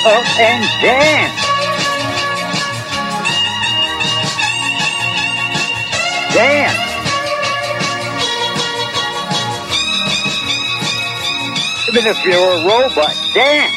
up and dance. Dance. Even if you're a robot, dance.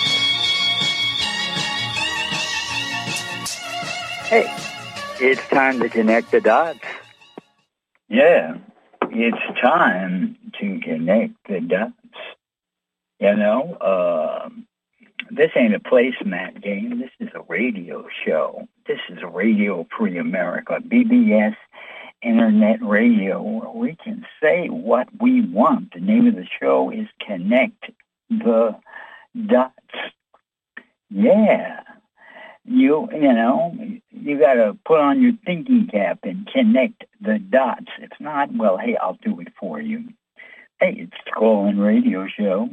Hey, it's time to connect the dots. Yeah, it's time to connect the dots. You know, this ain't a placemat game. This is a radio show. This is a Radio Free America, BBS Internet Radio, where we can say what we want. The name of the show is Connect the Dots. Yeah. You know, you got to put on your thinking cap and connect the dots. If not, well, hey, I'll do it for you. Hey, it's the call-in radio show,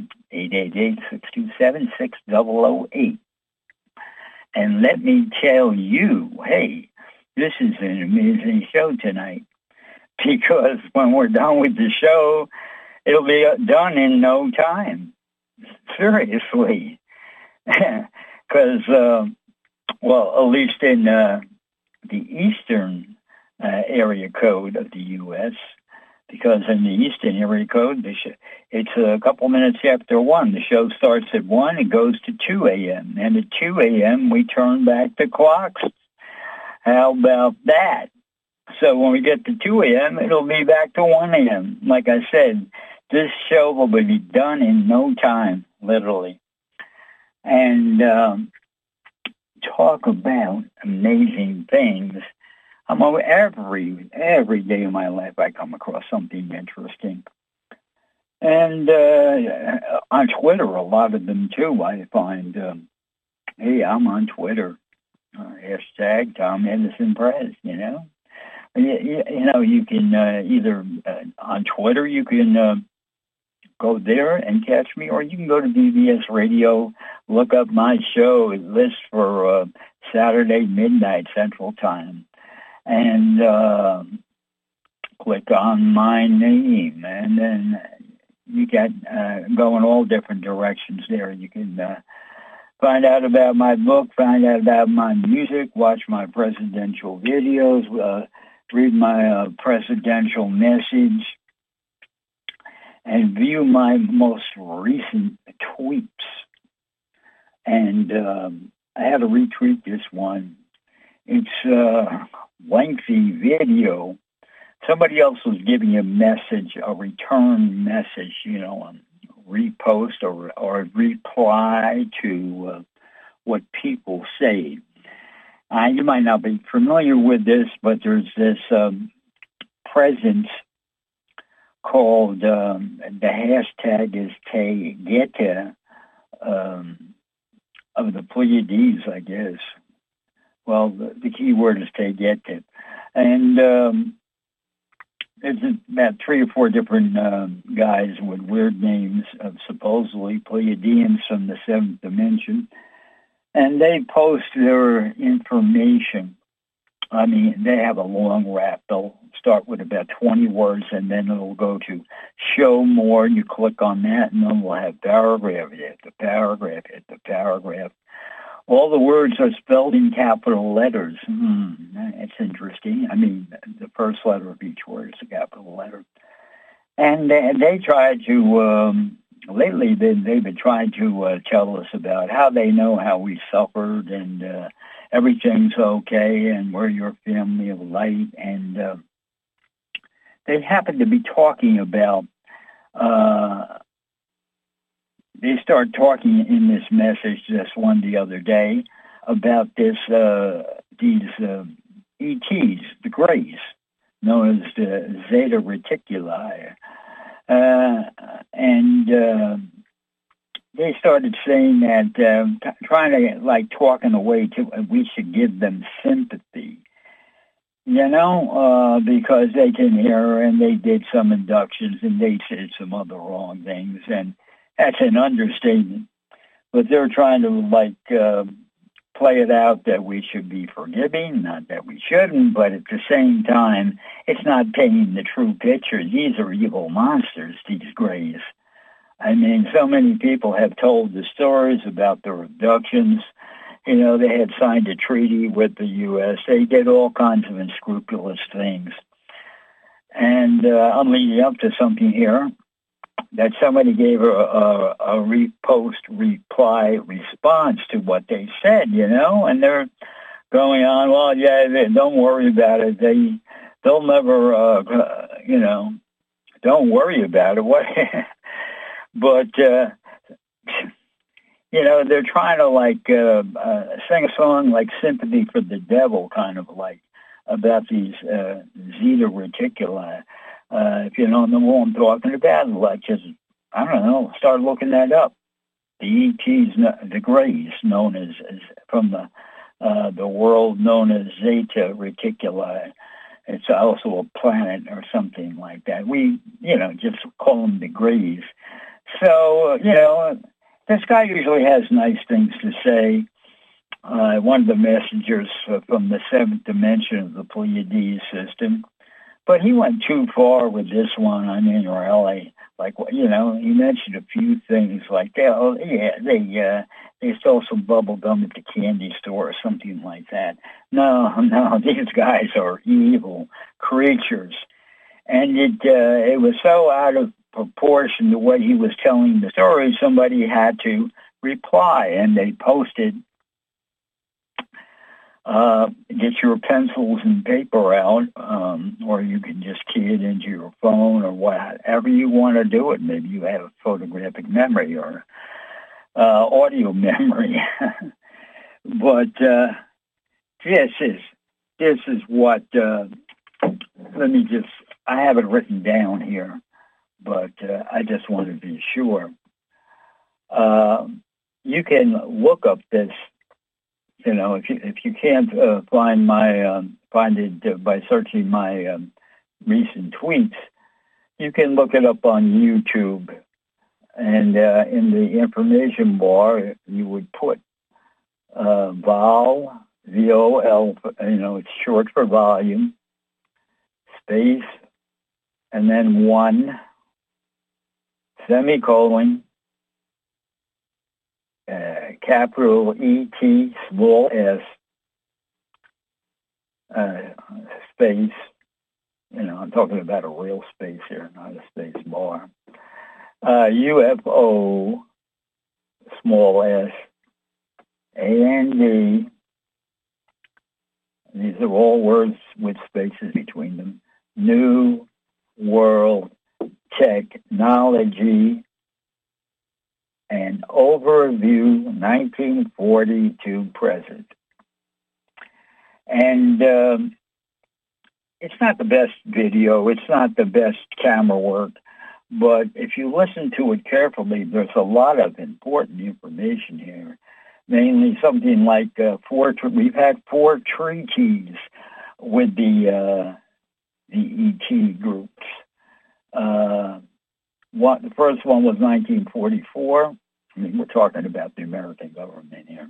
888-627-6008. And let me tell you, hey, this is an amazing show tonight, because when we're done with the show, it'll be done in no time. Seriously. Because, well, at least in the eastern area code of the U.S., because in the eastern area code, it's a couple minutes after 1. The show starts at 1, it goes to 2 a.m., and at 2 a.m., we turn back the clocks. How about that? So when we get to 2 a.m., it'll be back to 1 a.m. Like I said, this show will be done in no time, literally. And talk about amazing things. Every day of my life I come across something interesting. And on Twitter, a lot of them too, I find, hey, I'm on Twitter. Hashtag Tom Edison Press, you know. You know, you can either on Twitter, you can go there and catch me, or you can go to BBS Radio, look up my show, list for Saturday midnight Central Time, and click on my name, and then you get go in all different directions there. You can find out about my book, find out about my music, watch my presidential videos, read my presidential message, and view my most recent tweets. And I had to retweet this one. It's a lengthy video. Somebody else was giving a message, a return message, you know, a repost or reply to what people say. You might not be familiar with this, but there's this presence called, the hashtag is Taygeta, of the Pleiades, I guess. Well, the key word is Taygeta. And there's about 3 or 4 different guys with weird names of supposedly Pleiadians from the 7th dimension. And they post their information. I mean, they have a long rap. They'll start with about 20 words, and then it'll go to show more. You click on that, and then we'll have paragraph after paragraph after paragraph. All the words are spelled in capital letters. That's interesting. I mean, the first letter of each word is a capital letter. And they try to... lately, they've been trying to tell us about how they know how we suffered, and everything's okay, and we're your family of light. And they happen to be talking about, they start talking in this message, this one the other day, about these ETs, the Greys, known as the Zeta Reticuli. And they started saying that, trying to, like, talk in a way to, we should give them sympathy, you know, because they can hear, and they did some inductions, and they said some other wrong things, and that's an understatement. But they're trying to, like, play it out that we should be forgiving, not that we shouldn't, but at the same time, it's not painting the true picture. These are evil monsters, these Greys. I mean, so many people have told the stories about their abductions, they had signed a treaty with the U.S. They did all kinds of unscrupulous things. And I'm leading up to something here that somebody gave a repost reply response to what they said, and they're going on, well, yeah, don't worry about it. They'll never, don't worry about it. What? But, they're trying to sing a song like Sympathy for the Devil, kind of like, about these zeta reticuli. If you don't know what I'm talking about, like just, I don't know, start looking that up. The ETs, the Greys, known as from the world known as Zeta Reticuli. It's also a planet or something like that. We, just call them the Greys. So, this guy usually has nice things to say. One of the messengers from the seventh dimension of the Pleiades system. But he went too far with this one. I mean, really, like, he mentioned a few things like, they stole some bubble gum at the candy store or something like that. No, these guys are evil creatures. And it was so out of proportion to what he was telling the story, somebody had to reply, and they posted, get your pencils and paper out, or you can just key it into your phone or whatever you want to do it. Maybe you have a photographic memory or audio memory. But this is what, I have it written down here, but I just want to be sure. You can look up this. If you can't find it by searching my recent tweets, you can look it up on YouTube. And in the information bar, you would put vol, VOL, it's short for volume, space, and then 1, semicolon, capital E-T, small s, space, I'm talking about a real space here, not a space bar, UFO, small s, AND, these are all words with spaces between them, New World Technology, and overview 1940 to present. And it's not the best video, it's not the best camera work, but if you listen to it carefully, there's a lot of important information here. Mainly something like we've had 4 treaties with the ET groups. The first one was 1944. I mean, we're talking about the American government here.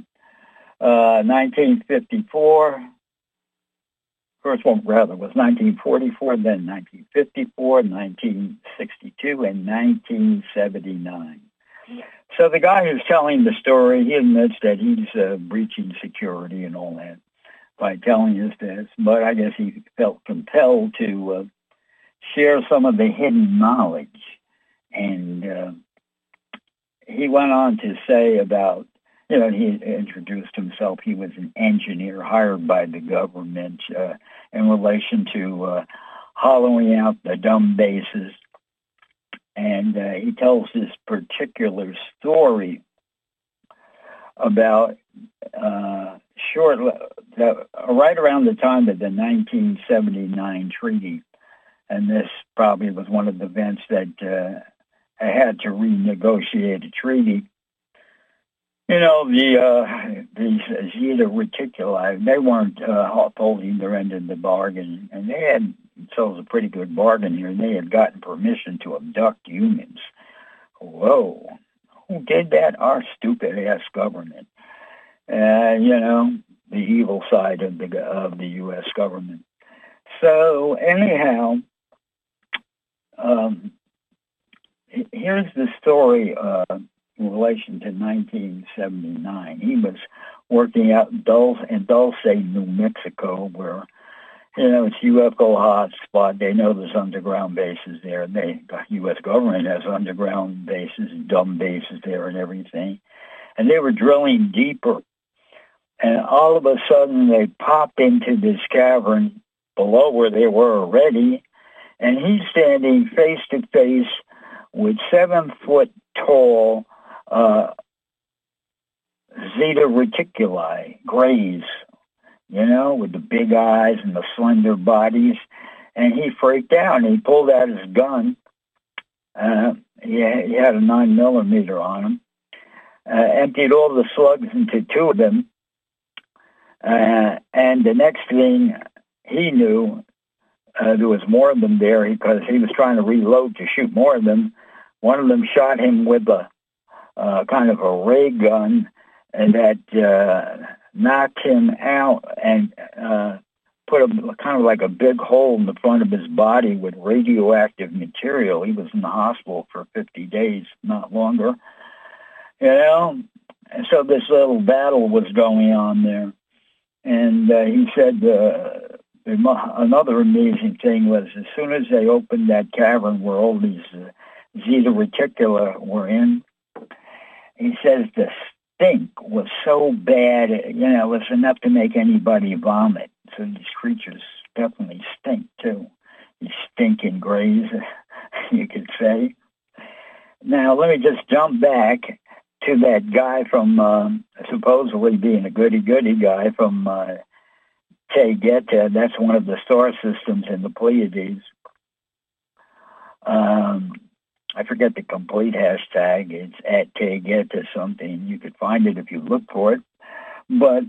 1954. First one, rather, was 1944, then 1954, 1962, and 1979. So the guy who's telling the story, he admits that he's breaching security and all that by telling us this, but I guess he felt compelled to share some of the hidden knowledge. And he went on to say about, he introduced himself. He was an engineer hired by the government in relation to hollowing out the dumb bases. And he tells this particular story about right around the time of the 1979 treaty. And this probably was one of the events that had to renegotiate a treaty. These Zeta Reticuli, they weren't holding their end of the bargain, and they had themselves a pretty good bargain here. They had gotten permission to abduct humans. Whoa. Who did that? Our stupid-ass government. The evil side of the U.S. government. So, anyhow, here's the story in relation to 1979. He was working out in Dulce, New Mexico, where, it's UFO hotspot. They know there's underground bases there. The U.S. government has underground bases, dumb bases there and everything. And they were drilling deeper. And all of a sudden, they popped into this cavern below where they were already. And he's standing face to face with 7-foot-tall Zeta Reticuli, grays, with the big eyes and the slender bodies. And he freaked out, and he pulled out his gun. He had a 9mm on him. Emptied all the slugs into 2 of them. And the next thing he knew, there was more of them there because he was trying to reload to shoot more of them. One of them shot him with a kind of a ray gun, and that knocked him out and put a kind of like a big hole in the front of his body with radioactive material. He was in the hospital for 50 days, not longer. And so this little battle was going on there. And he said another amazing thing was as soon as they opened that cavern where all these Zeta Reticuli were in, he says the stink was so bad, it was enough to make anybody vomit. So these creatures definitely stink too. These stinking grays, you could say. Now, let me just jump back to that guy from supposedly being a goody-goody guy from Taygeta. That's one of the star systems in the Pleiades. I forget the complete hashtag. It's at Taygeta something. You could find it if you look for it. But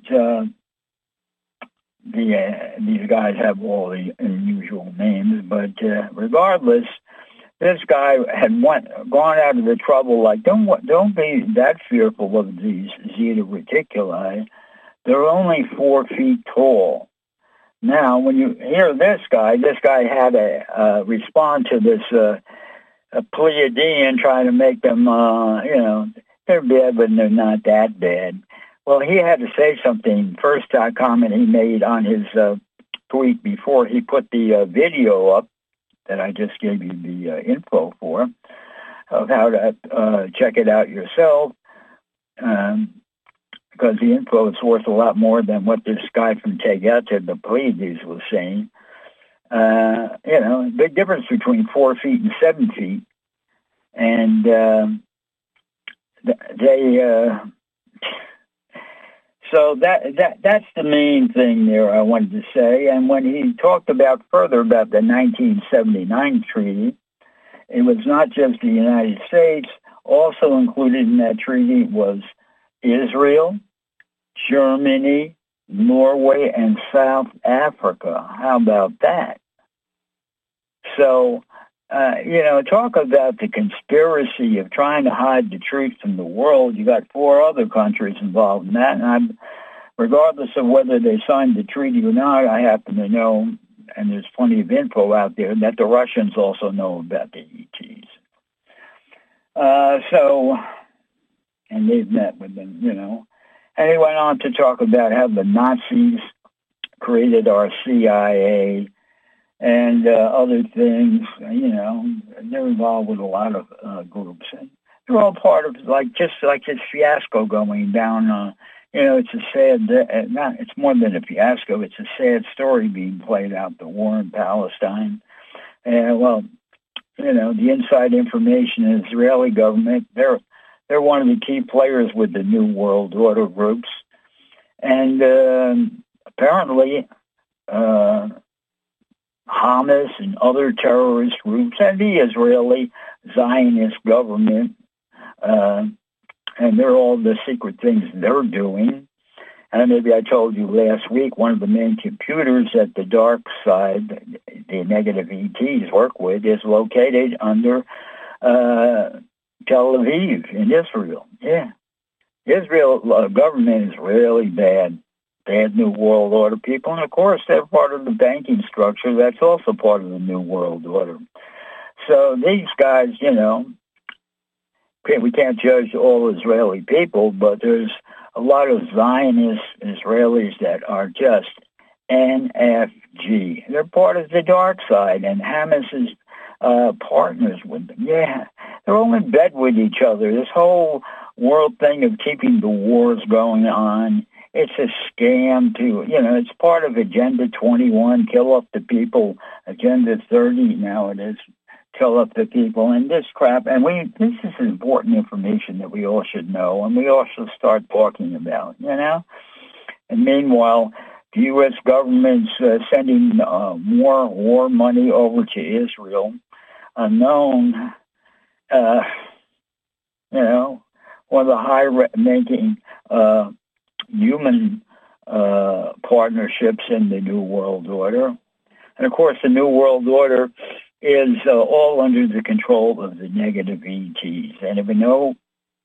these guys have all the unusual names. But regardless, this guy had gone out of the trouble. Like, don't be that fearful of these Zeta Reticuli. They're only 4 feet tall. Now, when you hear this guy had to respond to this a Pleiadian trying to make them, they're bad, but they're not that bad. Well, he had to say something. First comment he made on his tweet before he put the video up that I just gave you the info for, of how to check it out yourself, because the info is worth a lot more than what this guy from Taygeta, the Pleiades, was saying. Big difference between 4 feet and 7 feet. And so that's the main thing there I wanted to say. And when he talked further about the 1979 treaty, it was not just the United States. Also included in that treaty was Israel, Germany, Norway, and South Africa. How about that? So, talk about the conspiracy of trying to hide the truth from the world. You got 4 other countries involved in that, and regardless of whether they signed the treaty or not, I happen to know, and there's plenty of info out there, that the Russians also know about the ETs. And they've met with them, And he went on to talk about how the Nazis created our CIA and other things. They're involved with a lot of groups. And they're all part of, just like this fiasco going down. It's a sad, it's more than a fiasco. It's a sad story being played out, the war in Palestine. And, the inside information in the Israeli government, they're one of the key players with the New World Order groups. And apparently Hamas and other terrorist groups and the Israeli Zionist government, and they're all the secret things they're doing. And maybe I told you last week, one of the main computers that the dark side, the negative ETs work with, is located under Tel Aviv in Israel. Yeah. Israel government is really bad. Bad New World Order people. And, of course, they're part of the banking structure. That's also part of the New World Order. So these guys, we can't judge all Israeli people, but there's a lot of Zionist Israelis that are just NFG. They're part of the dark side, and Hamas is partners with them. Yeah, they're all in bed with each other. This whole world thing of keeping the wars going on, it's a scam to, it's part of Agenda 21, kill off the people, Agenda 30 now it is, kill off the people, and this crap. And this is important information that we all should know, and we all should start talking about, And meanwhile, the U.S. government's sending more war money over to Israel, unknown, one of the high-ranking human partnerships in the New World Order. And, of course, the New World Order is all under the control of the negative ETs. And if we know,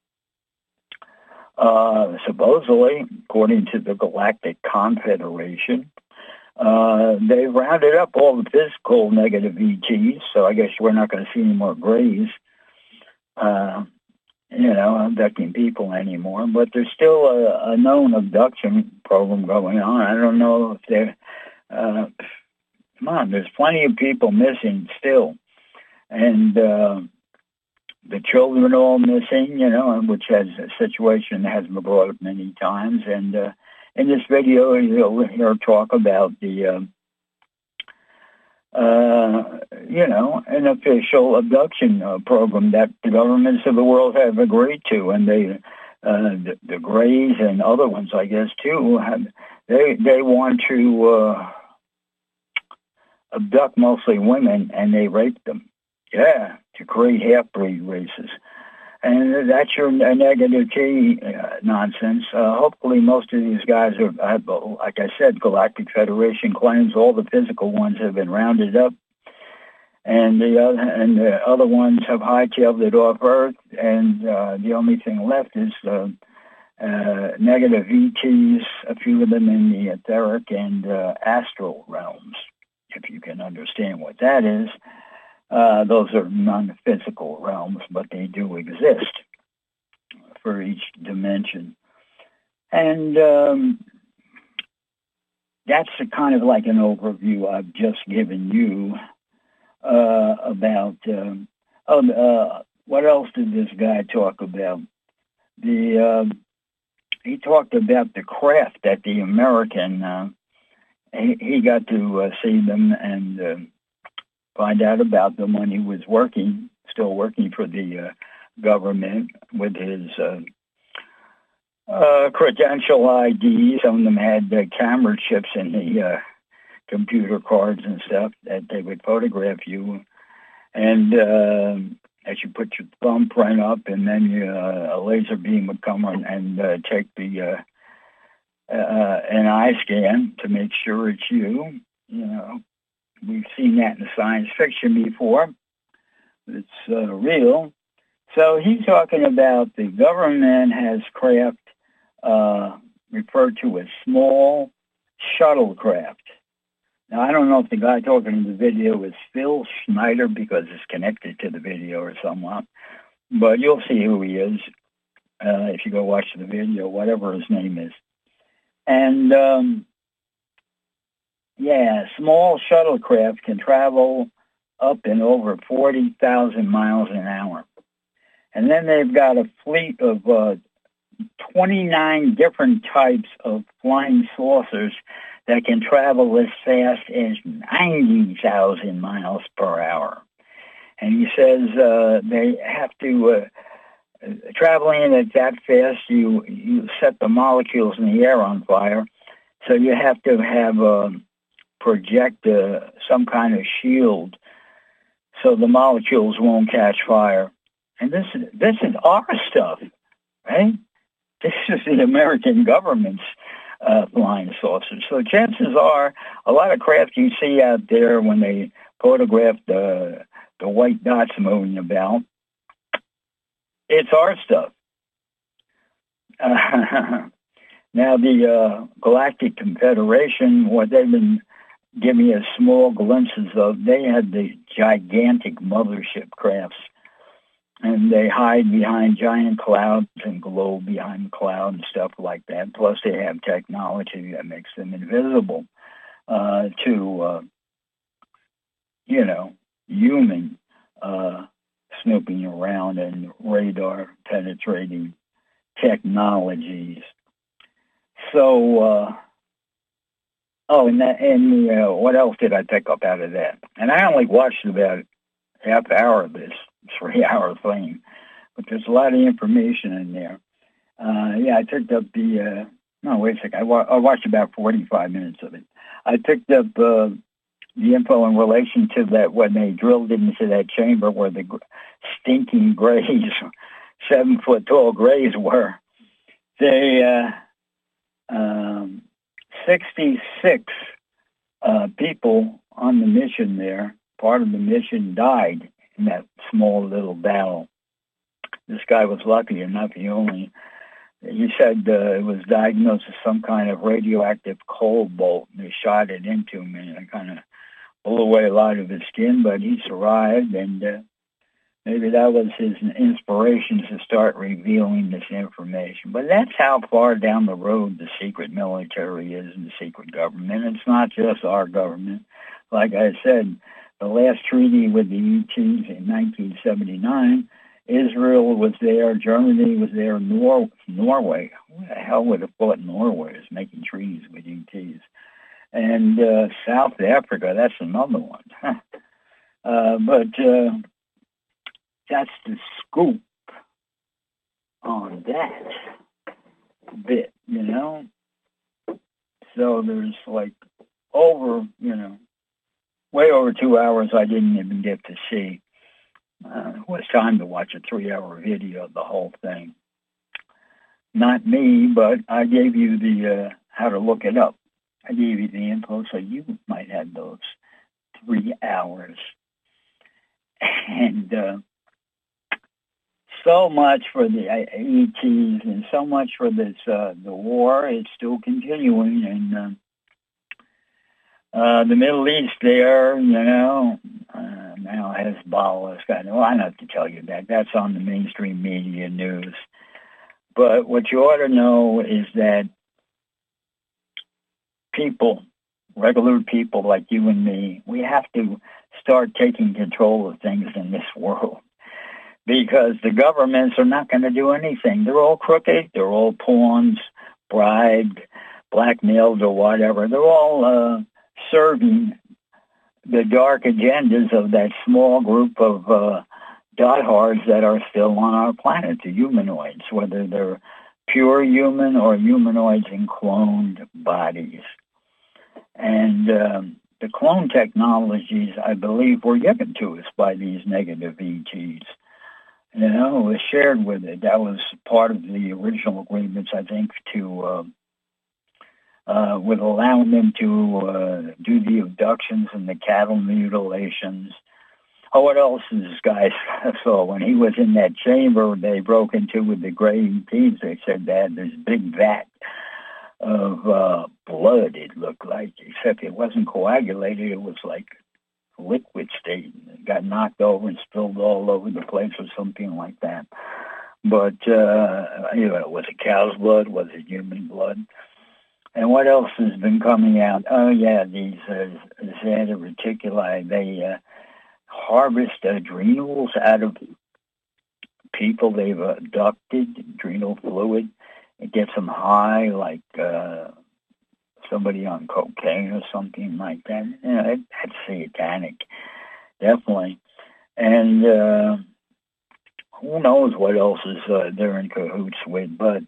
supposedly, according to the Galactic Confederation, they've rounded up all the physical negative ETs, so I guess we're not going to see any more Greys, abducting people anymore. But there's still a known abduction program going on. I don't know if they're... come on, there's plenty of people missing still. And the children are all missing, which has a situation that has been brought up many times. And in this video, you'll hear talk about the, an official abduction program that the governments of the world have agreed to. And the Greys and other ones, I guess, too, they want to abduct mostly women, and they rape them. Yeah, to create half-breed races. And that's your negative T nonsense. Hopefully most of these guys are, like I said, Galactic Federation claims all the physical ones have been rounded up, and the other ones have hightailed it off Earth, and the only thing left is negative ETs, a few of them in the etheric and astral realms, if you can understand what that is. Those are non-physical realms, but they do exist for each dimension. And that's kind of like an overview I've just given you about... what else did this guy talk about? He talked about the craft that the American... he got to see them and... find out about them when he was still working for the government with his credential ID. Some of them had camera chips in the computer cards and stuff that they would photograph you. And as you put your thumbprint up, and then a laser beam would come on and take the an eye scan to make sure it's you, We've seen that in science fiction before. It's real. So he's talking about the government has craft referred to as small shuttlecraft. Now, I don't know if the guy talking in the video is Phil Schneider because it's connected to the video or somewhat, but you'll see who he is if you go watch the video, whatever his name is. And... small shuttlecraft can travel up in over 40,000 miles an hour. And then they've got a fleet of 29 different types of flying saucers that can travel as fast as 90,000 miles per hour. And he says they have to, traveling at that fast, you set the molecules in the air on fire. So you have to have... project some kind of shield so the molecules won't catch fire. And this is our stuff, right? This is the American government's flying saucers. So chances are a lot of craft you see out there when they photograph the white dots moving about, it's our stuff. Now the Galactic Confederation, what they've been give me a small glimpses of, they had the gigantic mothership crafts and they hide behind giant clouds and glow behind clouds and stuff like that. Plus, they have technology that makes them invisible to, human snooping around and radar penetrating technologies. So, what else did I pick up out of that? And I only watched about half hour of this 3-hour thing, but there's a lot of information in there. I picked up I watched about 45 minutes of it. I picked up the info in relation to that when they drilled into that chamber where the stinking grays, 7-foot-tall grays were. They 66 people on the mission there, part of the mission, died in that small little battle. This guy was lucky enough. He said it was diagnosed as some kind of radioactive cobalt. They shot it into him and it kind of blew away a lot of his skin, but he survived, and maybe that was his inspiration to start revealing this information. But that's how far down the road the secret military is and the secret government. It's not just our government. Like I said, the last treaty with the ETs in 1979, Israel was there, Germany was there, Norway. Who the hell would have thought Norway is making treaties with ETs? And South Africa, that's another one. But that's the scoop on that bit, So there's like way over 2 hours I didn't even get to see. It was time to watch a 3-hour video of the whole thing. Not me, but I gave you the how to look it up. I gave you the info, so you might have those 3 hours. And so much for the ETs and so much for this the war. It's still continuing, and the Middle East there, now Hezbollah's got, I don't have to tell you that. That's on the mainstream media news. But what you ought to know is that people, regular people like you and me, we have to start taking control of things in this world, because the governments are not going to do anything. They're all crooked. They're all pawns, bribed, blackmailed, or whatever. They're all serving the dark agendas of that small group of diehards that are still on our planet, the humanoids, whether they're pure human or humanoids in cloned bodies. And the clone technologies, I believe, were given to us by these negative ETs. It was shared with it. That was part of the original agreements, I think, to with allowing them to do the abductions and the cattle mutilations. Oh, what else is this guy saw? When he was in that chamber they broke into with the gray ETs, they said they had this big vat of blood, it looked like, except it wasn't coagulated. It was like liquid state. It got knocked over and spilled all over the place or something like that. But, was it cow's blood? Was it human blood? And what else has been coming out? Oh, yeah, these Zeta Reticuli, they harvest adrenals out of people they've abducted, adrenal fluid. It gets them high, like somebody on cocaine or something like that. That's satanic, definitely. And who knows what else is they're in cahoots with. But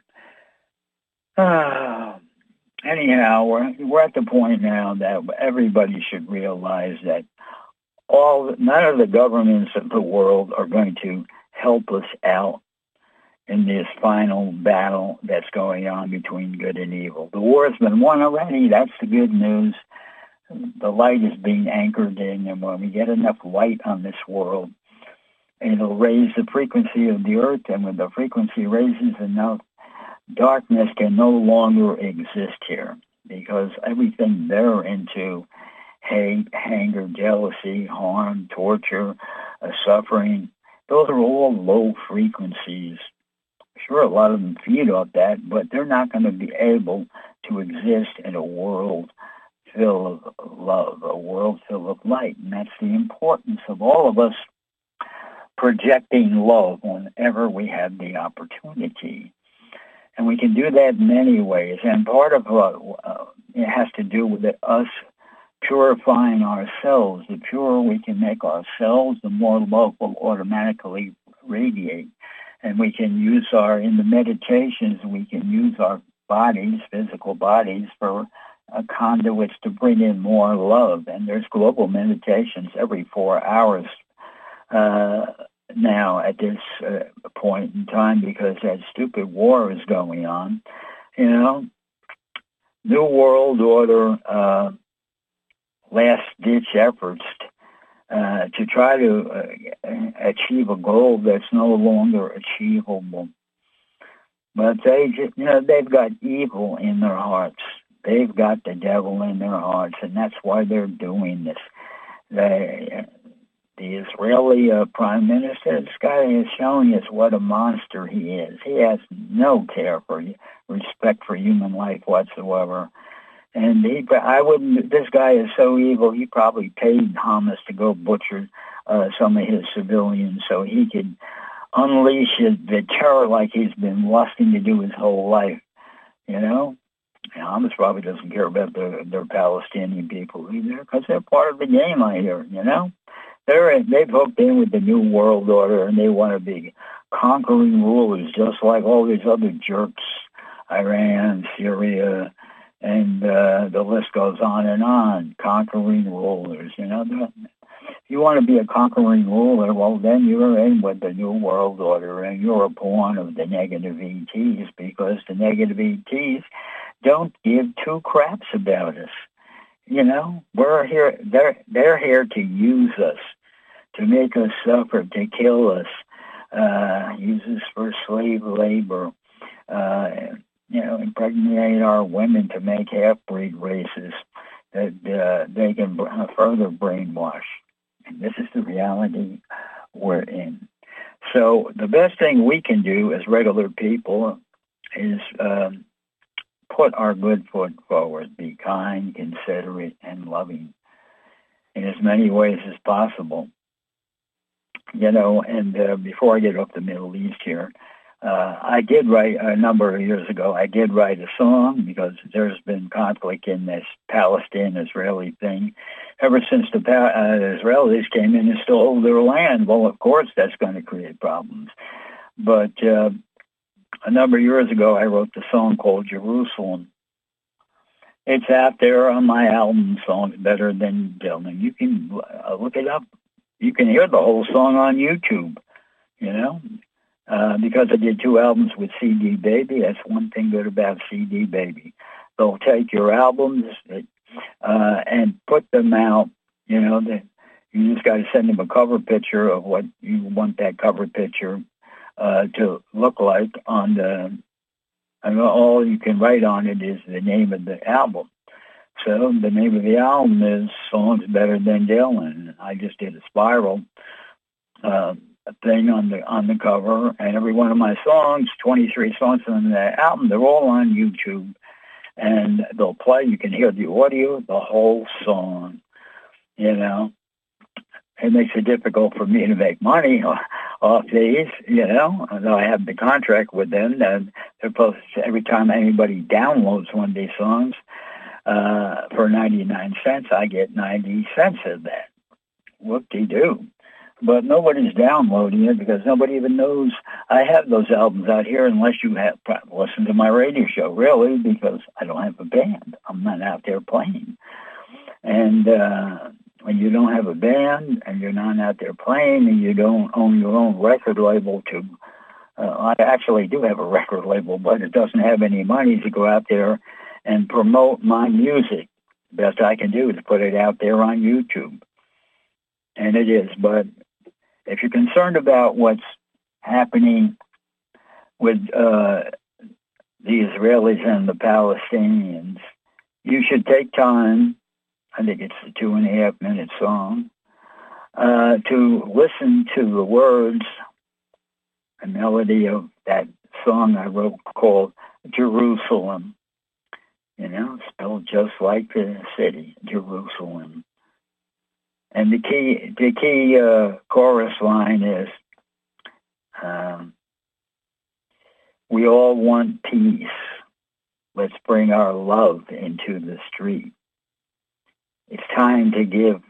anyhow, we're at the point now that everybody should realize that none of the governments of the world are going to help us out in this final battle that's going on between good and evil. The war has been won already. That's the good news. The light is being anchored in, and when we get enough light on this world, it'll raise the frequency of the earth, and when the frequency raises enough, darkness can no longer exist here, because everything they're into, hate, anger, jealousy, harm, torture, suffering, those are all low frequencies. Sure, a lot of them feed off that, but they're not going to be able to exist in a world filled of love, a world filled of light. And that's the importance of all of us projecting love whenever we have the opportunity. And we can do that in many ways. And part of it has to do with us purifying ourselves. The purer we can make ourselves, the more love will automatically radiate. And we can use in the meditations, we can use our bodies, physical bodies, for conduits to bring in more love. And there's global meditations every 4 hours now at this point in time, because that stupid war is going on. New World Order, last-ditch efforts to try to achieve a goal that's no longer achievable. But they've got evil in their hearts. They've got the devil in their hearts, and that's why they're doing this. The Israeli prime minister, this guy is showing us what a monster he is. He has no care for respect for human life whatsoever. And this guy is so evil, he probably paid Hamas to go butcher some of his civilians so he could unleash the terror like he's been lusting to do his whole life, Hamas probably doesn't care about their Palestinian people either, because they're part of the game, I hear, They've hooked in with the New World Order, and they want to be conquering rulers, just like all these other jerks, Iran, Syria, and the list goes on, conquering rulers. If you want to be a conquering ruler, well, then you're in with the New World Order, and you're a pawn of the negative ETs, because the negative ETs don't give two craps about us. We're here. They're here to use us, to make us suffer, to kill us, use us for slave labor. Impregnate our women to make half-breed races that they can further brainwash. And this is the reality we're in. So the best thing we can do as regular people is put our good foot forward, be kind, considerate, and loving in as many ways as possible. And before I get off the Middle East here, I did write, a number of years ago, I did write a song, because there's been conflict in this Palestine-Israeli thing ever since the Israelis came in and stole their land. Well, of course, that's going to create problems. But a number of years ago, I wrote the song called Jerusalem. It's out there on my album, Songs Better Than Dylan. You can look it up. You can hear the whole song on YouTube, because I did 2 albums with CD Baby. That's one thing good about CD Baby. They'll take your albums and put them out. You just got to send them a cover picture of what you want that cover picture to look like on the, and all you can write on it is the name of the album. So the name of the album is Songs Better Than Dylan. I just did a spiral thing on the cover, and every one of my songs, 23 songs on the album, they're all on YouTube, and they'll play. You can hear the audio, the whole song. It makes it difficult for me to make money off these, although I have the contract with them that they're supposed to, every time anybody downloads one of these songs for 99 cents, I get 90 cents of that. Whoop-de-doo. But nobody's downloading it because nobody even knows I have those albums out here unless you have listened to my radio show, really, because I don't have a band. I'm not out there playing. And when you don't have a band and you're not out there playing and you don't own your own record label I actually do have a record label, but it doesn't have any money to go out there and promote my music. The best I can do is put it out there on YouTube. And it is, but if you're concerned about what's happening with the Israelis and the Palestinians, you should take time. I think it's a 2.5-minute song. to listen to the words, the melody of that song I wrote called Jerusalem. Spelled just like the city, Jerusalem. And the key chorus line is, we all want peace. Let's bring our love into the street. It's time to give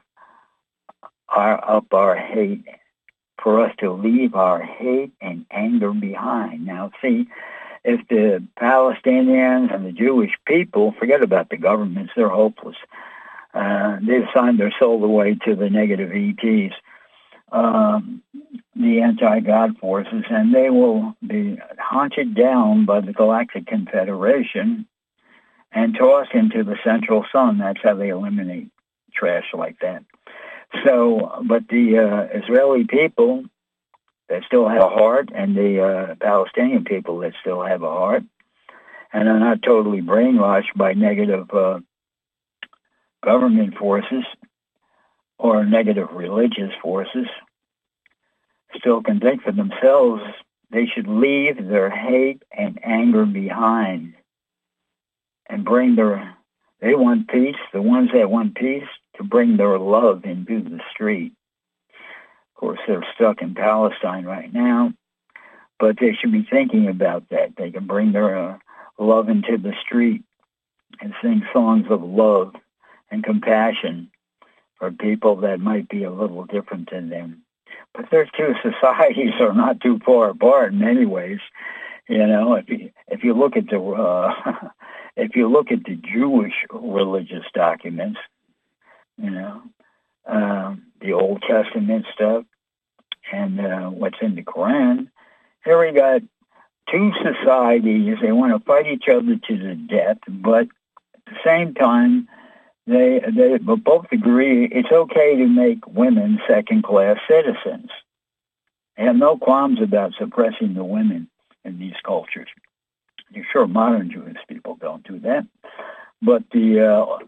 up our hate, for us to leave our hate and anger behind. Now, see, if the Palestinians and the Jewish people, forget about the governments, they're hopeless. They've signed their soul away to the negative ETs, the anti-God forces, and they will be hunted down by the Galactic Confederation and tossed into the central sun. That's how they eliminate trash like that. So, but the Israeli people that still have a heart, and the Palestinian people that still have a heart, and are not totally brainwashed by negative government forces or negative religious forces, still can think for themselves. They should leave their hate and anger behind and they want peace, the ones that want peace, to bring their love into the street. Of course, they're stuck in Palestine right now, but they should be thinking about that. They can bring their love into the street and sing songs of love and compassion for people that might be a little different than them. But their two societies are not too far apart in many ways. If you look at the Jewish religious documents, the Old Testament stuff and what's in the Quran, here we got two societies. They want to fight each other to the death, but at the same time, they both agree it's okay to make women second-class citizens. They have no qualms about suppressing the women in these cultures. You're sure modern Jewish people don't do that, but the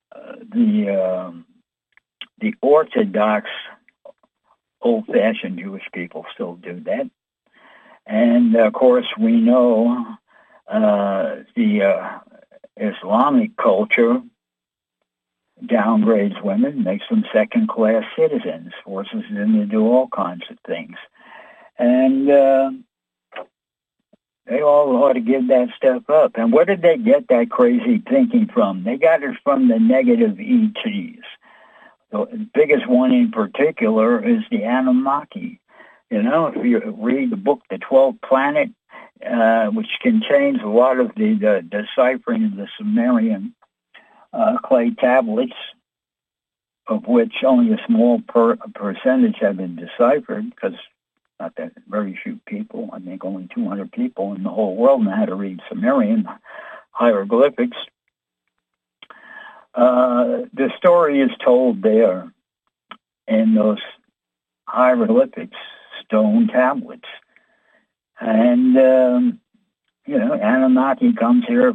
Orthodox, old-fashioned Jewish people still do that. And, of course, we know the Islamic culture downgrades women, makes them second-class citizens, forces them to do all kinds of things. And they all ought to give that stuff up. And where did they get that crazy thinking from? They got it from the negative ETs. The biggest one in particular is the Anunnaki. If you read the book, The 12th Planet, which contains a lot of the deciphering of the Sumerian clay tablets, of which only a small percentage have been deciphered, because not that very few people, I think only 200 people in the whole world know how to read Sumerian hieroglyphics. The story is told there in those hieroglyphics, stone tablets. And, Anunnaki comes here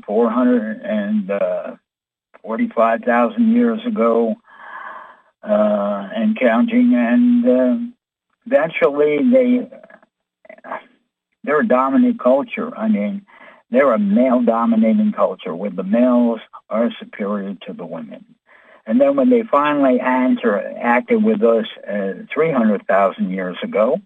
445,000 years ago and counting, and eventually they're a dominant culture. I mean, they're a male-dominating culture where the males are superior to the women. And then when they finally interacted with us 300,000 years ago,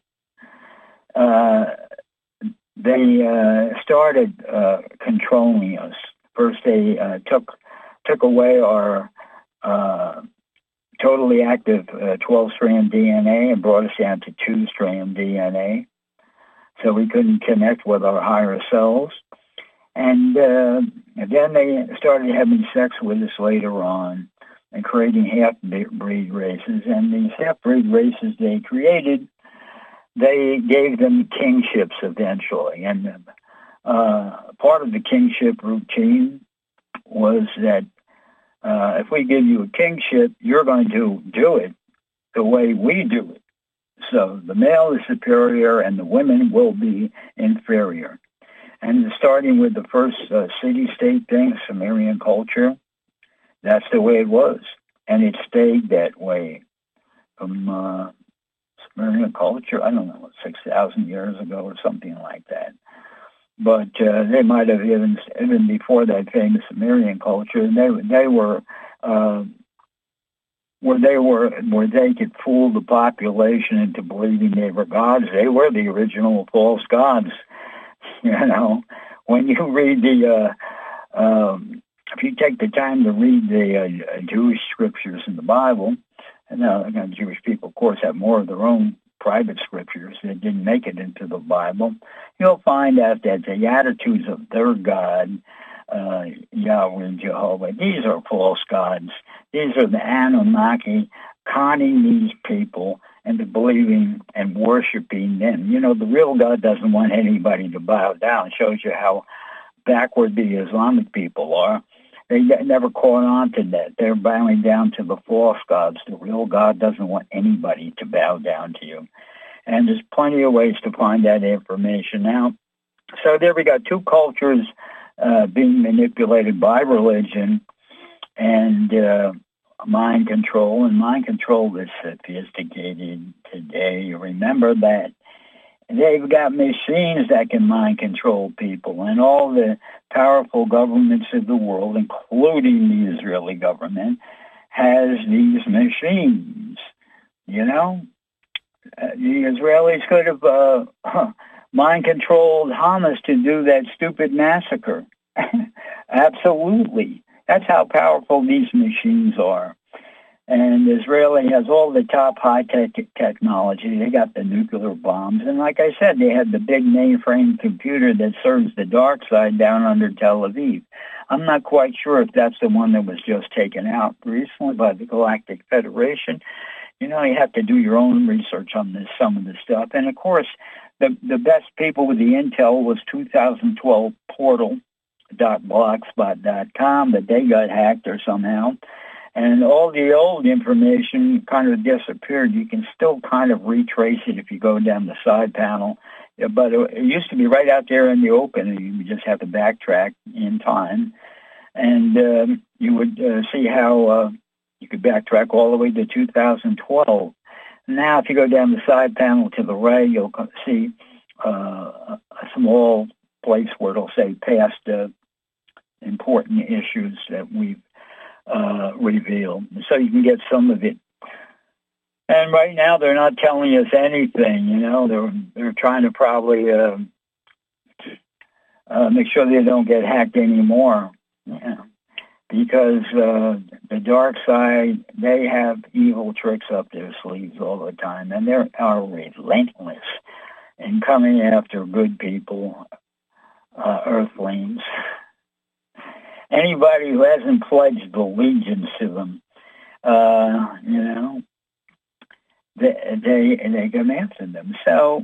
they started controlling us. First, they took away our totally active 12-strand DNA and brought us down to 2-strand DNA, so we couldn't connect with our higher selves. And then they started having sex with us later on and creating half-breed races. And these half-breed races they created, they gave them kingships eventually. And part of the kingship routine was that if we give you a kingship, you're going to do it the way we do it. So the male is superior and the women will be inferior. And starting with the first city-state thing, Sumerian culture, that's the way it was. And it stayed that way from Sumerian culture. I don't know, 6,000 years ago or something like that. But they might have even before that famous Sumerian culture. They were where they could fool the population into believing they were gods. They were the original false gods. You know, when you read if you take the time to read the Jewish scriptures in the Bible, and Jewish people, of course, have more of their own private scriptures that didn't make it into the Bible, you'll find out that the attitudes of their God, Yahweh and Jehovah, these are false gods. These are the Anunnaki conning these people into believing and worshiping them. You know, the real God doesn't want anybody to bow down. It shows you how backward the Islamic people are. They never caught on to that. They're bowing down to the false gods. The real God doesn't want anybody to bow down to you. And there's plenty of ways to find that information out. So there we got two cultures being manipulated by religion and mind control. And mind control is sophisticated today. Remember that they've got machines that can mind control people, and all the powerful governments of the world, including the Israeli government, has these machines. You know, the Israelis could have mind controlled Hamas to do that stupid massacre. Absolutely. That's how powerful these machines are. And Israeli has all the top high-tech technology. They got the nuclear bombs. And like I said, they have the big mainframe computer that serves the dark side down under Tel Aviv. I'm not quite sure if that's the one that was just taken out recently by the Galactic Federation. You know, you have to do your own research on this, some of this stuff. And, of course, the best people with the intel was 2012 portal.blogspot.com, but they got hacked or somehow. And all the old information kind of disappeared. You can still kind of retrace it if you go down the side panel. But it used to be right out there in the open, and you just have to backtrack in time. And you would see how you could backtrack all the way to 2012. Now, if you go down the side panel to the right, you'll see a small place where it'll say past important issues that we've revealed. So you can get some of it. And right now they're not telling us anything, you know. They're trying to probably make sure they don't get hacked anymore. Yeah. Because the dark side, they have evil tricks up their sleeves all the time, and they are relentless in coming after good people, earthlings. Anybody who hasn't pledged allegiance to them, you know, they come after them. So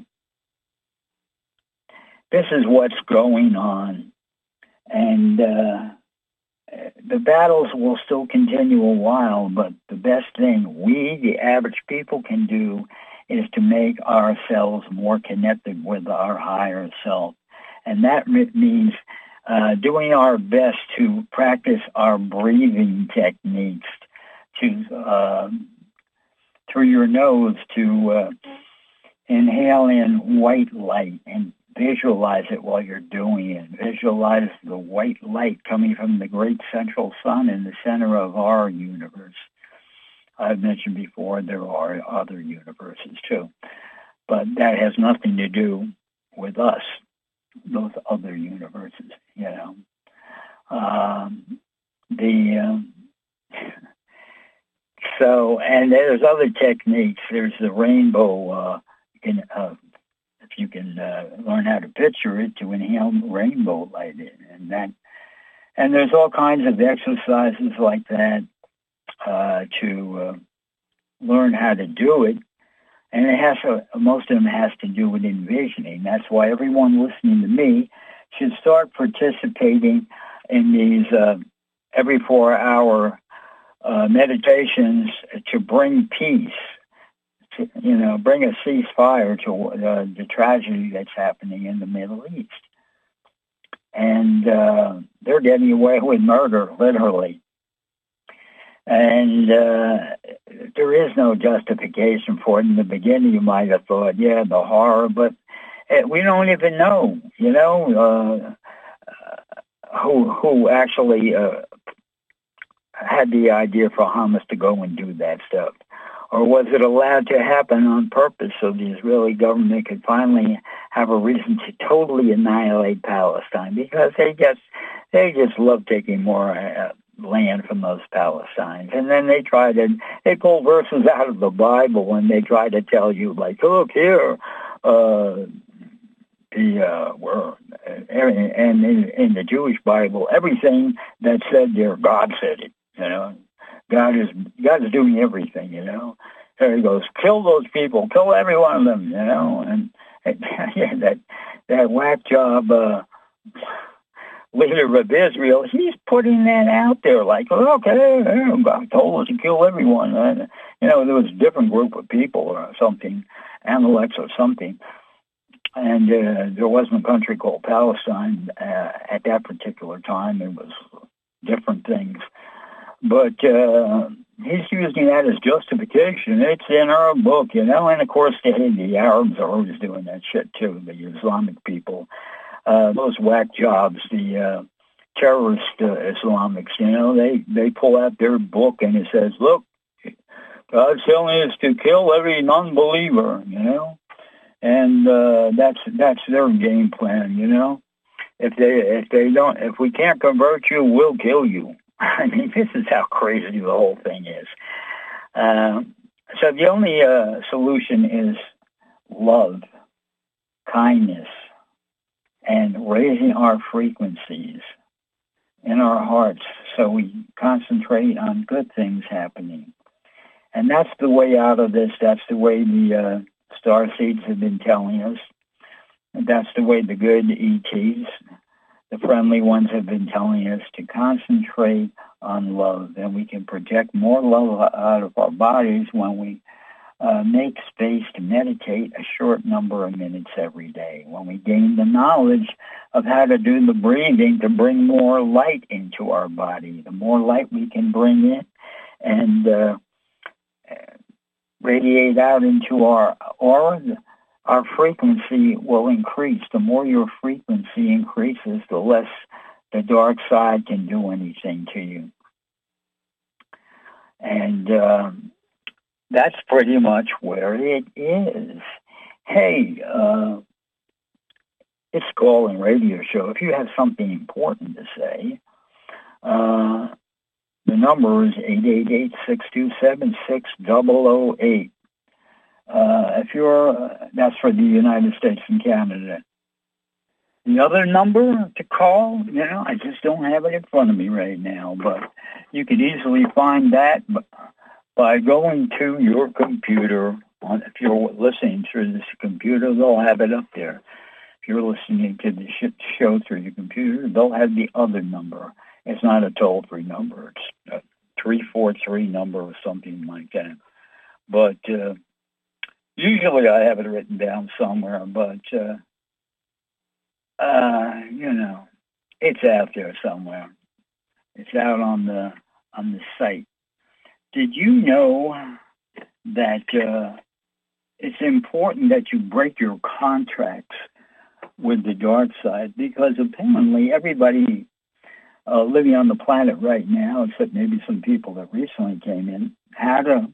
this is what's going on, and the battles will still continue a while, but the best thing we, the average people, can do is to make ourselves more connected with our higher self. And that means doing our best to practice our breathing techniques to through your nose to inhale in white light and visualize it while you're doing it. Visualize the white light coming from the great central sun in the center of our universe. I've mentioned before there are other universes too, but that has nothing to do with us, those other universes, you know. So, and there's other techniques. There's the rainbow, if you can learn how to picture it, to inhale rainbow light in, and there's all kinds of exercises like that to learn how to do it, and most of them has to do with envisioning. That's why everyone listening to me should start participating in these every 4-hour meditations to bring peace. Bring a ceasefire to the tragedy that's happening in the Middle East. And they're getting away with murder, literally. And there is no justification for it. In the beginning, you might have thought, yeah, the horror, but we don't even know, who actually had the idea for Hamas to go and do that stuff. Or was it allowed to happen on purpose so the Israeli government could finally have a reason to totally annihilate Palestine? Because they just love taking more land from those Palestinians. And then they pull verses out of the Bible and they try to tell you, like, look here, and in the Jewish Bible, everything that's said there, God said it, God is doing everything, There he goes, kill those people, kill every one of them, and that whack job leader of Israel, he's putting that out there like, okay, God told us to kill everyone. And, there was a different group of people or something, Amaleks or something, and there wasn't a country called Palestine at that particular time. It was different things. But he's using that as justification. It's in our book, And of course, the Arabs are always doing that shit too. The Islamic people, those whack jobs, the terrorist Islamics. They pull out their book and it says, "Look, God's telling us to kill every non-believer." And that's their game plan. If we can't convert you, we'll kill you. I mean, this is how crazy the whole thing is. So the only solution is love, kindness, and raising our frequencies in our hearts so we concentrate on good things happening. And that's the way out of this. That's the way the star seeds have been telling us. And that's the way the good ETs, the friendly ones, have been telling us to concentrate on love. And we can project more love out of our bodies when we make space to meditate a short number of minutes every day. When we gain the knowledge of how to do the breathing to bring more light into our body, the more light we can bring in and radiate out into our aura, our frequency will increase. The more your frequency increases, the less the dark side can do anything to you. And that's pretty much where it is. Hey, it's a call-in radio show. If you have something important to say, the number is 888-627-6008. That's for the United States and Canada. The other number to call, I just don't have it in front of me right now, but you could easily find that by going to your computer. If you're listening through this computer, they'll have it up there. If you're listening to the show through your computer, they'll have the other number. It's not a toll-free number. It's a 343 number or something like that. But usually I have it written down somewhere, but, it's out there somewhere. It's out on the site. Did you know that it's important that you break your contracts with the dark side? Because apparently everybody living on the planet right now, except maybe some people that recently came in, had to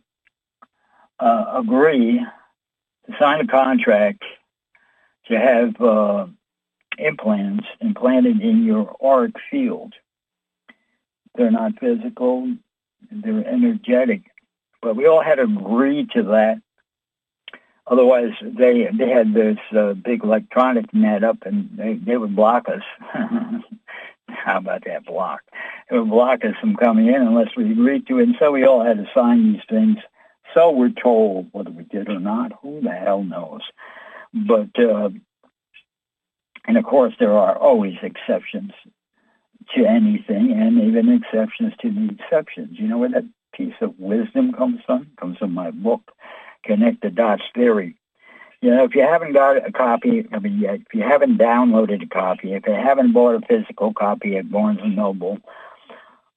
agree to sign a contract to have implants implanted in your auric field. They're not physical, they're energetic. But we all had to agree to that. Otherwise, they had this big electronic net up, and they would block us. How about that block? It would block us from coming in unless we agreed to it. And so we all had to sign these things. So we're told, whether we did or not, who the hell knows? But, and of course, there are always exceptions to anything, and even exceptions to the exceptions. You know where that piece of wisdom comes from? It comes from my book, Connect the Dots Theory. If you haven't got a copy of it yet, if you haven't downloaded a copy, if you haven't bought a physical copy at Barnes & Noble,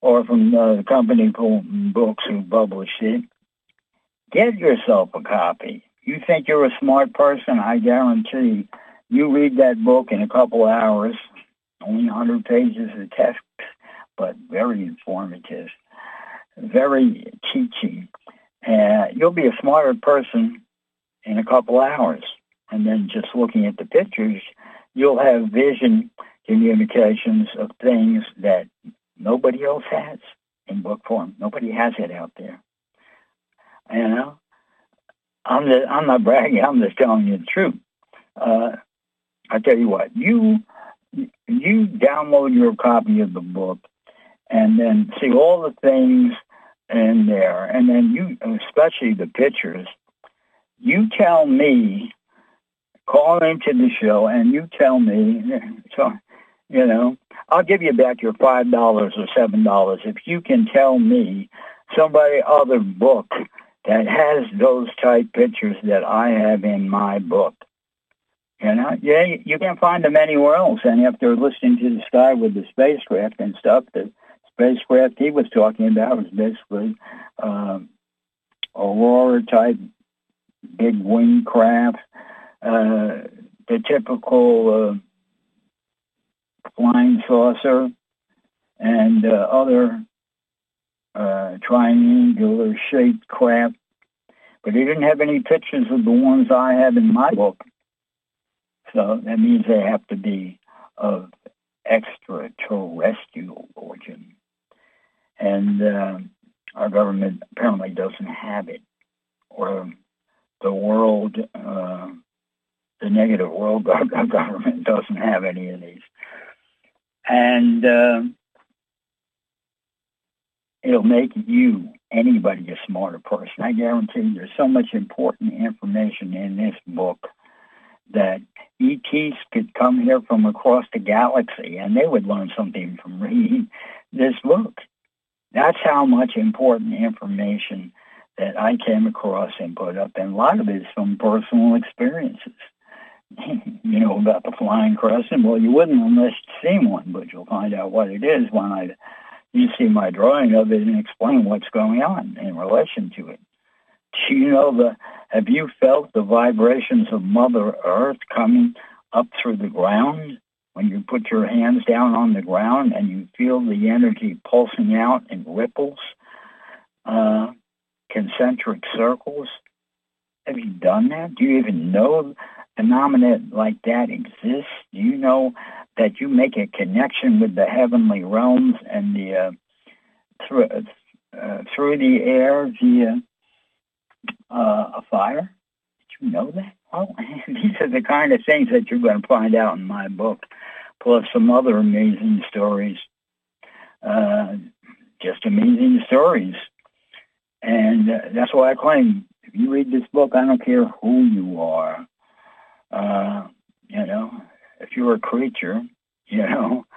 or from the company books who published it. Get yourself a copy. You think you're a smart person? I guarantee you read that book in a couple hours, only 100 pages of text, but very informative, very teaching. You'll be a smarter person in a couple hours. And then just looking at the pictures, you'll have vision communications of things that nobody else has in book form. Nobody has it out there. You know, I'm not bragging. I'm just telling you the truth. I tell you what, you download your copy of the book and then see all the things in there, and then you, especially the pictures, you tell me, call into the show, and you tell me, so, you know, I'll give you back your $5 or $7 if you can tell me somebody other book that has those type pictures that I have in my book. You know, yeah, you can't find them anywhere else. And after listening to the guy with the spacecraft and stuff, the spacecraft he was talking about was basically Aurora type big wing craft, the typical flying saucer, and other triangular shaped craft. But he didn't have any pictures of the ones I have in my book. So that means they have to be of extraterrestrial origin. And our government apparently doesn't have it. Or the world, the negative world government doesn't have any of these. And it'll make anybody, a smarter person. I guarantee you there's so much important information in this book that ETs could come here from across the galaxy and they would learn something from reading this book. That's how much important information that I came across and put up. And a lot of it is from personal experiences. You know, about the flying crescent. Well, you wouldn't unless you'd seen one, but you'll find out what it is when you see my drawing of it and explain what's going on in relation to it. Do you know have you felt the vibrations of Mother Earth coming up through the ground when you put your hands down on the ground and you feel the energy pulsing out in ripples, concentric circles? Have you done that? Do you even know phenomena like that exists? Do you know that you make a connection with the heavenly realms and the through the air via a fire? Did you know that? Well, these are the kind of things that you're going to find out in my book, plus some other amazing stories. Just amazing stories. And that's why I claim, if you read this book, I don't care who you are. You know, if you're a creature, you know,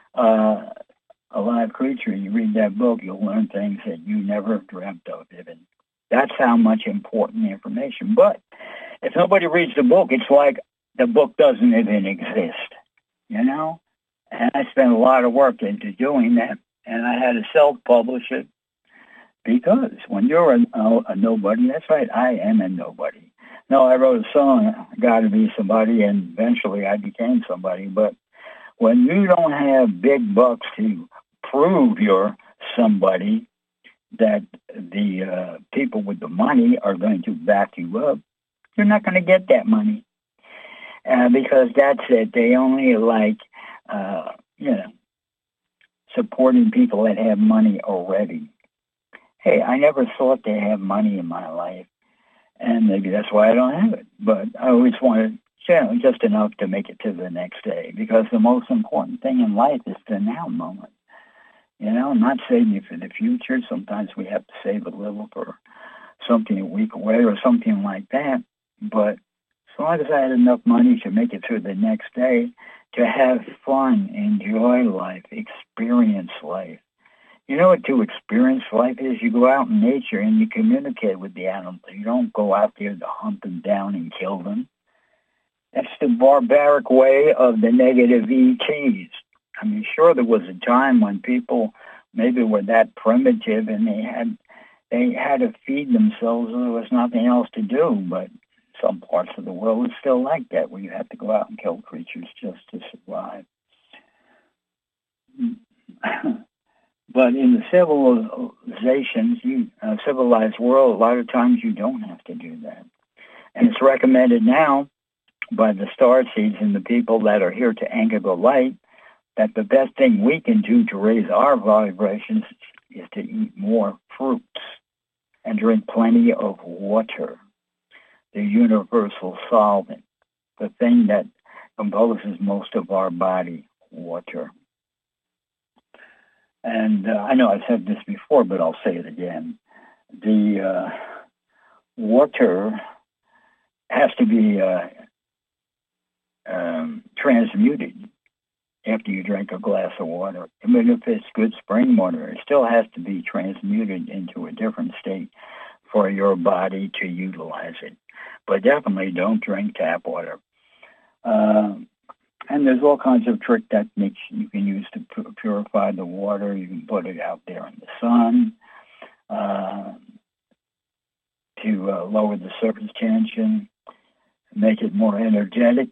a live creature, you read that book, you'll learn things that you never dreamt of even. That's how much important information. But if nobody reads the book, it's like the book doesn't even exist, you know? And I spent a lot of work into doing that, and I had to self-publish it because when you're a nobody, that's right, I am a nobody. No, I wrote a song, Gotta Be Somebody, and eventually I became somebody. But when you don't have big bucks to prove you're somebody, that the people with the money are going to back you up, you're not going to get that money. Because that's it. They only like, you know, supporting people that have money already. Hey, I never thought to have money in my life. And maybe that's why I don't have it. But I always wanted, you know, just enough to make it to the next day. Because the most important thing in life is the now moment. You know, I'm not saving for the future. Sometimes we have to save a little for something a week away or something like that. But as long as I had enough money to make it through the next day, to have fun, enjoy life, experience life. You know what to experience life is? You go out in nature and you communicate with the animals. You don't go out there to hunt them down and kill them. That's the barbaric way of the negative ETs. I mean, sure, there was a time when people maybe were that primitive, and they had to feed themselves, and there was nothing else to do. But some parts of the world is still like that, where you have to go out and kill creatures just to survive. But in the civilized world, a lot of times you don't have to do that. And it's recommended now by the starseeds and the people that are here to anchor the light that the best thing we can do to raise our vibrations is to eat more fruits and drink plenty of water, the universal solvent, the thing that composes most of our body, water. And I know I've said this before, but I'll say it again. The water has to be transmuted after you drink a glass of water. Even if it's good spring water, it still has to be transmuted into a different state for your body to utilize it. But definitely don't drink tap water. And there's all kinds of trick techniques you can use to purify the water. You can put it out there in the sun to lower the surface tension, make it more energetic.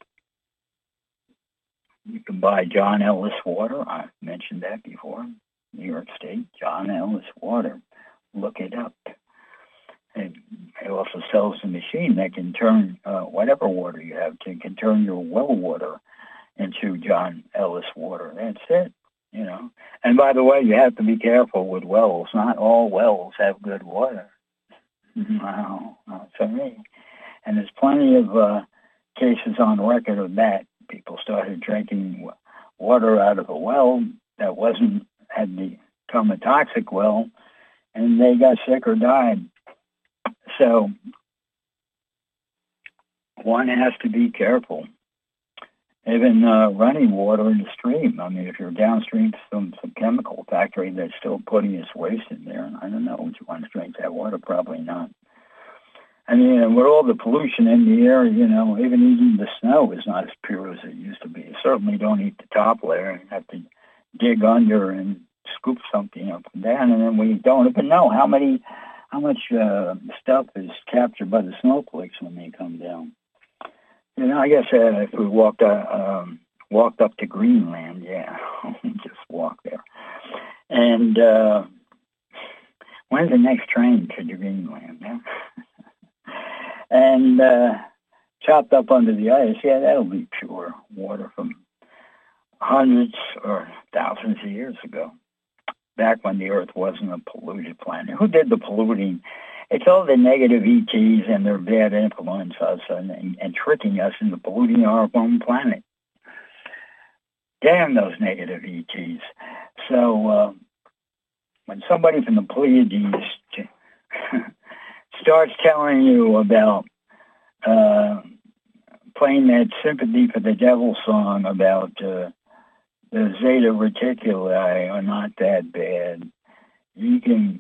You can buy John Ellis water. I've mentioned that before. New York State, John Ellis water. Look it up. It also sells a machine that can turn whatever water you have can turn your well water into John Ellis water. That's it, you know. And by the way, you have to be careful with wells. Not all wells have good water. Wow, not for me. And there's plenty of cases on record of that. People started drinking water out of a well that had become a toxic well, and they got sick or died. So one has to be careful. Even running water in the stream. I mean, if you're downstream from some chemical factory that's still putting its waste in there, I don't know which ones drink that water, probably not. I mean, with all the pollution in the air, you know, even eating the snow is not as pure as it used to be. You certainly don't eat the top layer. You have to dig under and scoop something up and down, and then we don't even know how much stuff is captured by the snowflakes when they come down. You know, I guess if we walked up to Greenland, just walk there. And when's the next train to Greenland? Huh? And chopped up under the ice, that'll be pure water from hundreds or thousands of years ago, back when the Earth wasn't a polluted planet. Who did the polluting? It's all the negative ETs and their bad influence us and tricking us into polluting our own planet. Damn those negative ETs. So when somebody from the Pleiades starts telling you about playing that Sympathy for the Devil song about the Zeta Reticuli are not that bad, you can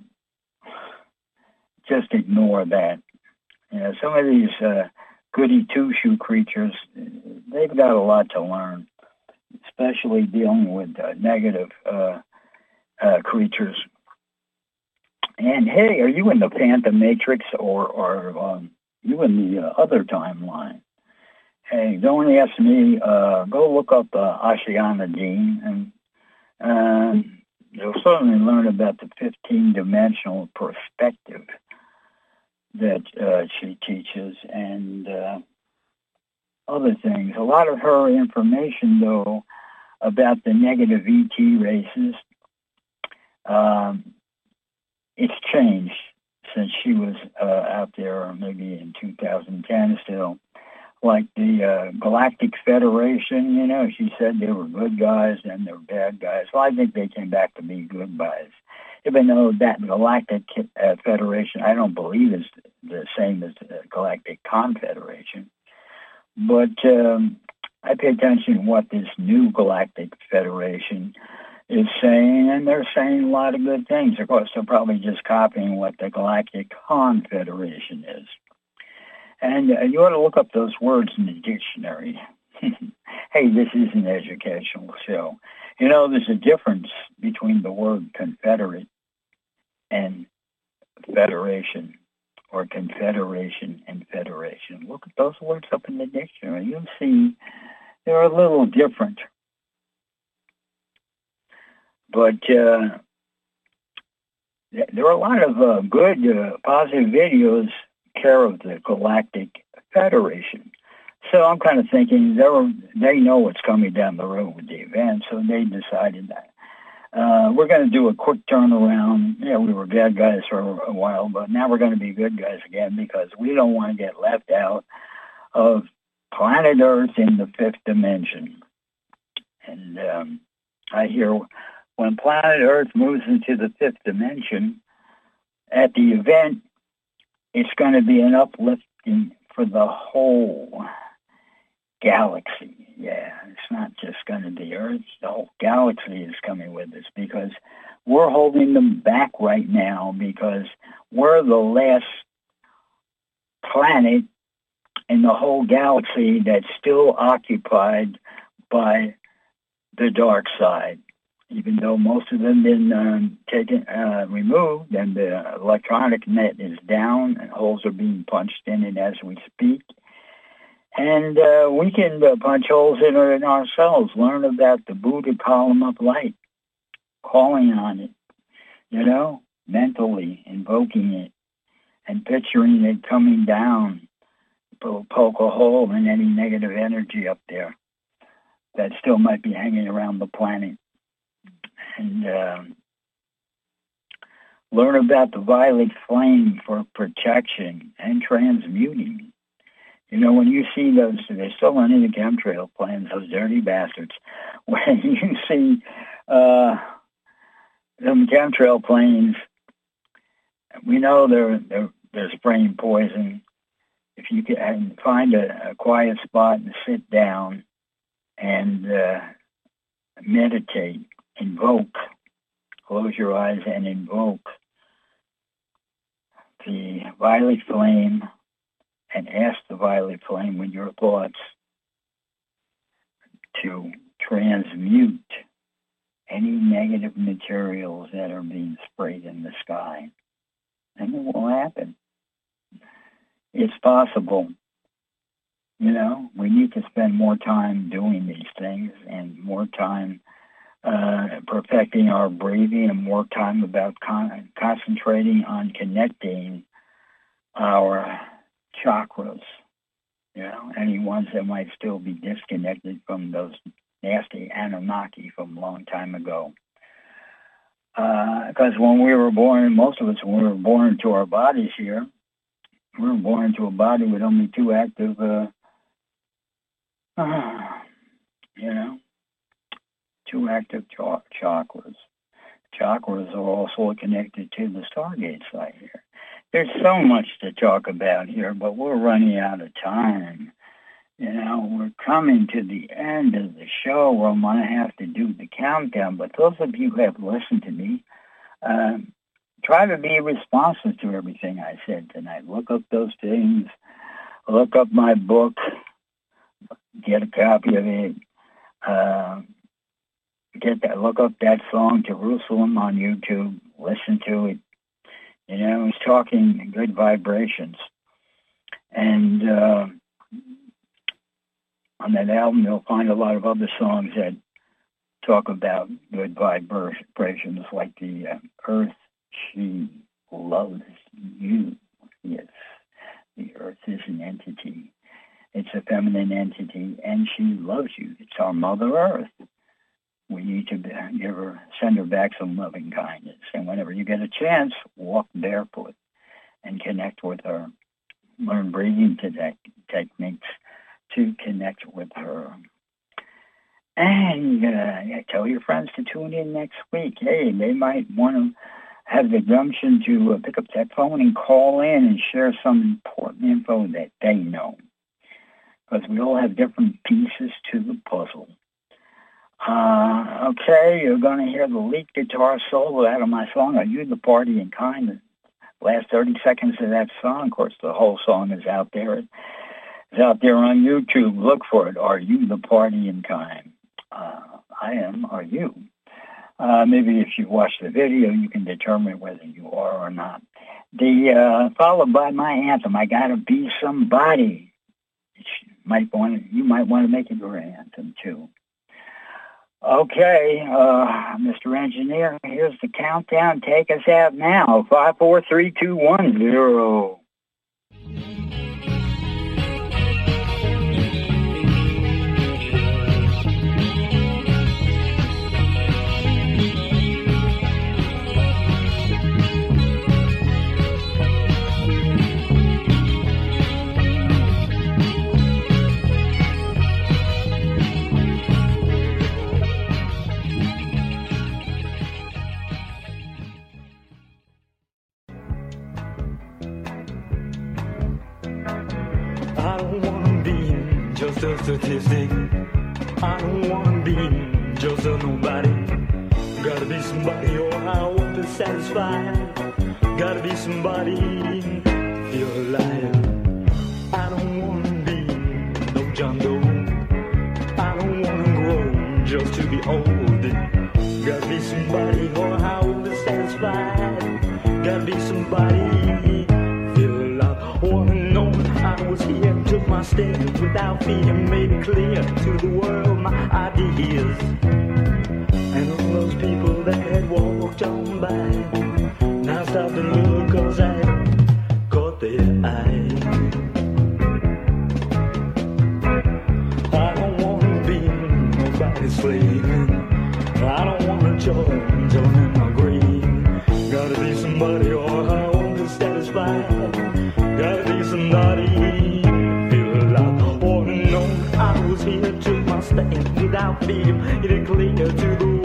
just ignore that. You know, some of these goody two-shoe creatures, they've got a lot to learn, especially dealing with negative creatures. And hey, are you in the Phantom Matrix or you in the other timeline? Hey, don't ask me. Go look up Ashayana Dean, and you'll certainly learn about the 15-dimensional perspective that she teaches, and other things. A lot of her information, though, about the negative ET races, it's changed since she was out there, maybe in 2010 still. Like the Galactic Federation, you know, she said they were good guys and they were bad guys. Well, I think they came back to be good guys. Even though that Galactic Federation, I don't believe is the same as the Galactic Confederation. But I pay attention to what this new Galactic Federation is saying, and they're saying a lot of good things. Of course, they're probably just copying what the Galactic Confederation is. And you ought to look up those words in the dictionary. Hey, this is an educational show. You know, there's a difference between the word Confederate and Federation, or Confederation and Federation. Look at those words up in the dictionary. You'll see they're a little different. But there are a lot of good, positive videos care of the Galactic Federation. So I'm kind of thinking they know what's coming down the road with the event, so they decided that. We're going to do a quick turnaround. Yeah, we were bad guys for a while, but now we're going to be good guys again because we don't want to get left out of planet Earth in the fifth dimension. And I hear when planet Earth moves into the fifth dimension, at the event, it's going to be an uplifting for the whole galaxy. Yeah, it's not just going to be Earth. The whole galaxy is coming with us because we're holding them back right now because we're the last planet in the whole galaxy that's still occupied by the dark side. Even though most of them have been removed and the electronic net is down and holes are being punched in it as we speak. And we can punch holes in it ourselves, learn about the Buddha column of light, calling on it, mentally invoking it and picturing it coming down, poke a hole in any negative energy up there that still might be hanging around the planet. And learn about the violet flame for protection and transmuting. When you see those, they're still running the chemtrail planes, those dirty bastards. When you see them chemtrail planes, we know they're spraying poison. If you can find a quiet spot and sit down and meditate, invoke, close your eyes and invoke the violet flame and ask the violet flame with your thoughts to transmute any negative materials that are being sprayed in the sky. And it will happen. It's possible. We need to spend more time doing these things and more time perfecting our breathing and more time about concentrating on connecting our chakras, any ones that might still be disconnected from those nasty Anunnaki from a long time ago. Because when we were born, most of us, when we were born into our bodies here, we were born into a body with only two active, two active chakras. Chakras are also connected to the Stargate site here. There's so much to talk about here, but we're running out of time. We're coming to the end of the show where I'm going to have to do the countdown. But those of you who have listened to me, try to be responsive to everything I said tonight. Look up those things. Look up my book. Get a copy of it. Look up that song, Jerusalem, on YouTube. Listen to it. He's talking good vibrations. And on that album, you'll find a lot of other songs that talk about good vibrations, like the Earth, she loves you. Yes, the Earth is an entity. It's a feminine entity, and she loves you. It's our Mother Earth. We need to send her back some loving kindness. And whenever you get a chance, walk barefoot and connect with her. Learn breathing techniques to connect with her. And tell your friends to tune in next week. Hey, they might want to have the gumption to pick up that phone and call in and share some important info that they know. Because we all have different pieces to the puzzle. Okay, you're going to hear the lead guitar solo out of my song, Are You the Party in Kind? The last 30 seconds of that song, of course, the whole song is out there. It's out there on YouTube. Look for it, Are You the Party in Kind? I I am, are you? Maybe if you watch the video, you can determine whether you are or not. Followed by my anthem, I Gotta Be Somebody. You might want to make it your anthem, too. Okay, Mr. Engineer, here's the countdown. Take us out now. 5, 4, 3, 2, 1, 0. I don't wanna be just a statistic. I don't wanna be just a nobody. Gotta be somebody or I won't be satisfied. Gotta be somebody, feel alive. I don't wanna be no John Doe. I don't wanna grow just to be old. Gotta be somebody or I won't be satisfied. Gotta be somebody, feel alive. Wanna know I was here, took my stand without fear, made it clear to the world my ideas. And all those people that had walked on by now stop and look, cause I caught their eye. I don't wanna be nobody's slave. I don't wanna join in my grave. Gotta be somebody or I won't be satisfied. Gotta be somebody, feel alive. Wanna know I was here, took my stand without fear, made it clear to the